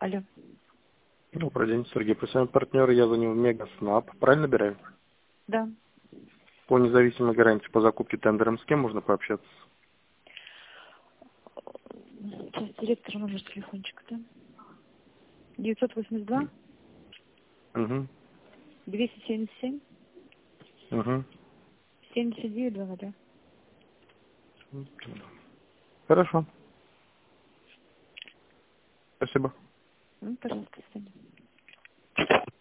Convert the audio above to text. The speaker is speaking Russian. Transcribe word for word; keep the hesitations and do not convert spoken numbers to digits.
Алло. Добрый день, Сергей. Профессиональный партнер, я звоню в Мегаснаб. Правильно набираю? Да. По независимой гарантии по закупке тендером с кем можно пообщаться? Сейчас директор номер телефончика, да? девятьсот восемьдесят два Угу. двести семьдесят семь Угу. семьдесят девять два ноль. Хорошо. Спасибо. Ну, пожалуйста, до свидания.